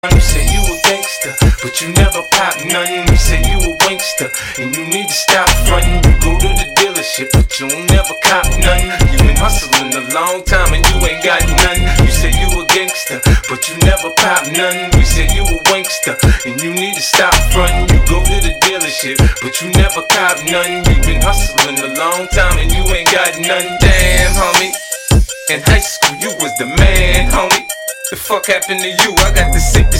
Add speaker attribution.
Speaker 1: You say you a gangster, but you never pop none. You say you a wankster, and you need to stop frontin'. You go to the dealership, but you don't never cop none. You been hustling a long time and you ain't got none. You say you a gangster, but you never pop none. We say you a wankster, and you need to stop frontin'. You go to the dealership, but you never cop none. You been hustling a long time and you ain't got none. Damn, homie, in high school you was the man, homie. The fuck happened to you? I got the sickest